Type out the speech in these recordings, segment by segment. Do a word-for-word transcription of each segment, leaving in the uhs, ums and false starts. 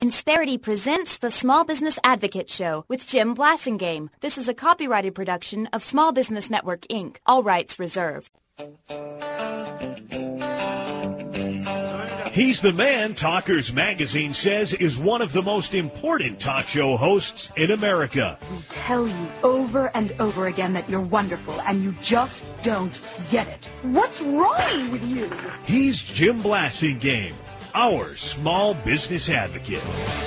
Insperity presents the Small Business Advocate Show with Jim Blasingame. This is a copyrighted production of Small Business Network, Incorporated. All rights reserved. He's the man Talkers Magazine says is one of the most important talk show hosts in America. We tell you over and over again that you're wonderful, and you just don't get it. What's wrong with you? He's Jim Blasingame, our small business advocate.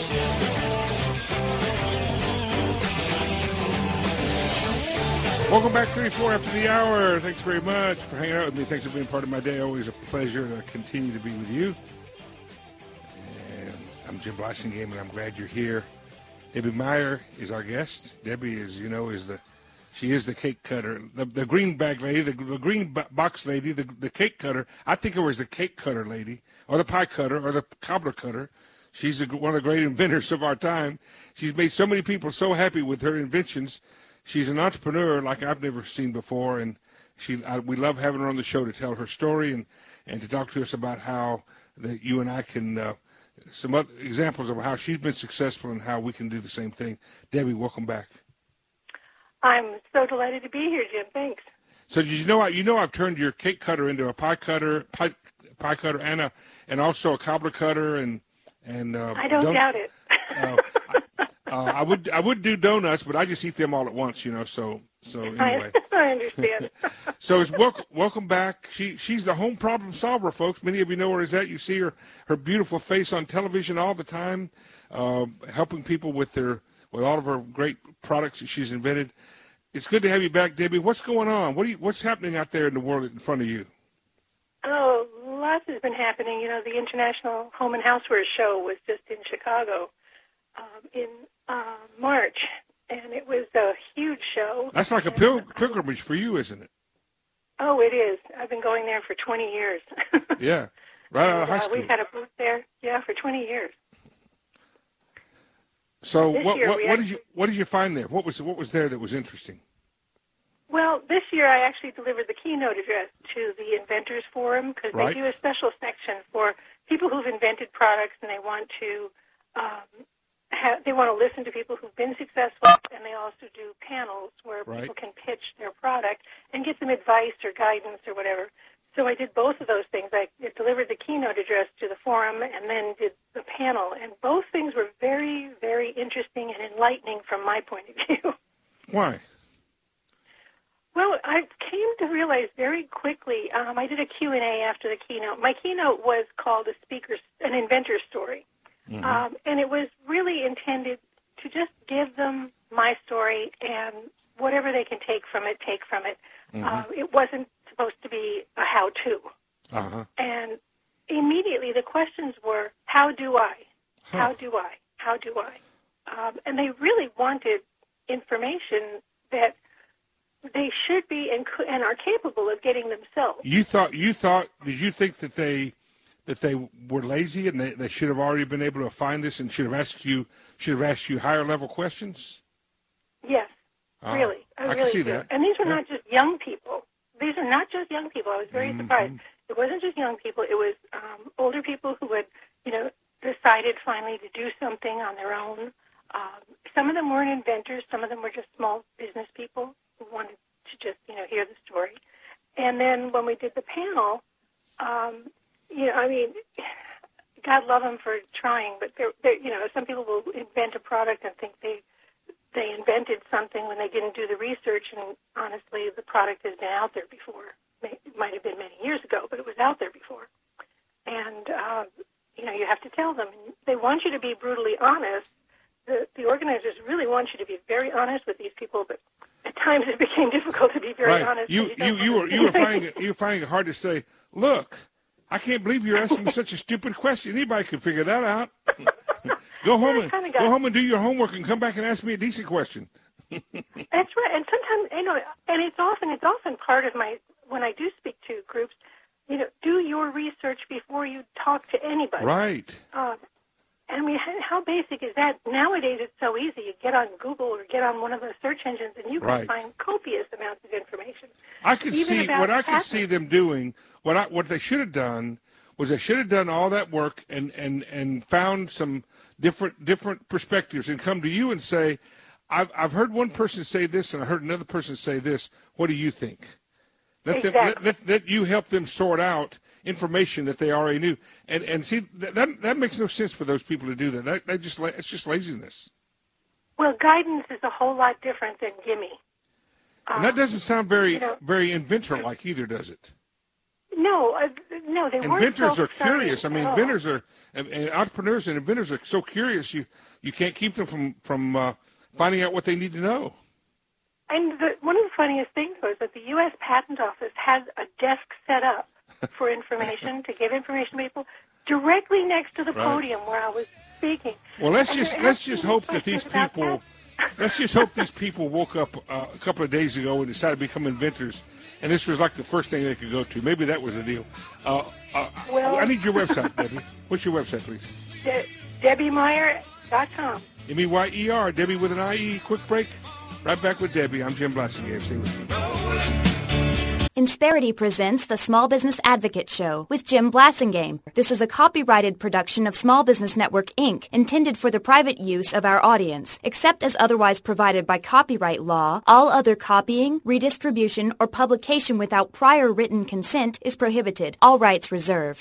Welcome back, thirty-four after the hour. Thanks very much for hanging out with me. Thanks for being part of my day. Always a pleasure to continue to be with you. And I'm Jim Blasingame, and I'm glad you're here. Debbie Meyer is our guest. Debbie, as you know, is the she is the cake cutter, the, the green bag lady, the, the green box lady, the, the cake cutter. I think of her as the cake cutter lady, or the pie cutter, or the cobbler cutter. She's a, one of the great inventors of our time. She's made so many people so happy with her inventions. She's an entrepreneur like I've never seen before, and she I, we love having her on the show to tell her story and, and to talk to us about how that you and I can uh, some other examples of how she's been successful and how we can do the same thing. Debbie, welcome back. I'm so delighted to be here, Jim. Thanks. So did you know I, you know I've turned your cake cutter into a pie cutter, pie, pie cutter, and a and also a cobbler cutter, and and uh, I don't, don't doubt it. uh, Uh, I would I would do donuts, but I just eat them all at once, you know. So so anyway. I, I understand. So it's welcome welcome back. She she's the home problem solver, folks. Many of you know her as that. You see her her beautiful face on television all the time, uh, helping people with their with all of her great products that she's invented. It's good to have you back, Debbie. What's going on? What do you, what's happening out there in the world in front of you? Oh, lots has been happening. You know, the International Home and Houseware Show was just in Chicago um, in uh, March, and it was a huge show. That's like a pil- pilgrimage for you, isn't it? Oh, it is. I've been going there for twenty years. Yeah, right out of high uh, school. We've had a booth there, yeah, for twenty years. So this what year what, we what actually, did you what did you find there? What was what was there that was interesting? Well, this year I actually delivered the keynote address to the Inventors Forum because right. they do a special section for people who've invented products and they want to um, have, they want to listen to people who've been successful, and they also do panels where right. people can pitch their product and get some advice or guidance or whatever. So I did both of those things. I delivered the keynote address to the forum and then did the panel, and both things were very, very interesting and enlightening from my point of view. Why? Well, I came to realize very quickly, um, I did a Q and A after the keynote. My keynote was called a speaker's, an inventor's story. Mm-hmm. Um, and it was really intended to just give them my story and whatever they can take from it, take from it. Mm-hmm. Uh, it wasn't supposed to be a how-to. Uh-huh. And immediately the questions were, how do I? Huh. How do I? How do I? Um, and they really wanted information that they should be and, and are capable of getting themselves. You thought, you thought, did you think that they that they were lazy and they, they should have already been able to find this and should have asked you should have asked you higher level questions? Yes, uh, really. I, I really can see do. that. And these were yeah. not just young people. These are not just young people. I was very mm-hmm. surprised. It wasn't just young people. It was um, older people who had, you know, decided finally to do something on their own. Um, some of them weren't inventors. Some of them were just small business people who wanted to just, you know, hear the story. And then when we did the panel, um, you know, I mean, God love them for trying, but they're, they're, you know, some people will invent a product and think they they invented something when they didn't do the research, and honestly, the product has been out there before. It might have been many years ago, but it was out there before. And, uh, you know, you have to tell them. And they want you to be brutally honest. The, the organizers really want you to be very honest with these people, but at times it became difficult to be very right. honest. You you, you were you were finding it, you were finding it hard to say, look, I can't believe you're asking me such a stupid question. Anybody could figure that out. Go home and got, go home and do your homework and come back and ask me a decent question. That's right. And sometimes, you know, and it's often it's often part of my when I do speak to groups. You know, do your research before you talk to anybody. Right. Um, I mean, how basic is that? Nowadays, it's so easy. You get on Google or get on one of the search engines, and you can right. find copious amounts of information. I could Even see about what I could patents. see them doing. What I, what they should have done was I should have done all that work and, and, and found some different different perspectives and come to you and say, I've, I've heard one person say this and I heard another person say this. What do you think? Let, exactly. them, let, let, let you help them sort out information that they already knew. And and see, that that, that makes no sense for those people to do that. That, that just It's just laziness. Well, guidance is a whole lot different than gimme. And um, that doesn't sound very you know, very inventor-like either, does it? No, uh, no, they weren't. Inventors are self-starting curious. I mean, at all. inventors are, and, and entrepreneurs and inventors are so curious, you, you can't keep them from, from uh, finding out what they need to know. And the, one of the funniest things was that the U S Patent Office had a desk set up for information, to give information to people, directly next to the Right. podium where I was speaking. Well, let's And just they're let's asking just me hope that questions these about people, that. let's just hope these people woke up uh, a couple of days ago and decided to become inventors, and this was like the first thing they could go to. Maybe that was the deal. Uh, uh, Well- I need your website, Debbie. What's your website, please? De- Debbie Meyer dot com. M E Y E R, Debbie with an I E. Quick break. Right back with Debbie. I'm Jim Blassingame. Stay with me. Insperity presents the Small Business Advocate Show with Jim Blassingame. This is a copyrighted production of Small Business Network, Incorporated, intended for the private use of our audience. Except as otherwise provided by copyright law, all other copying, redistribution, or publication without prior written consent is prohibited. All rights reserved.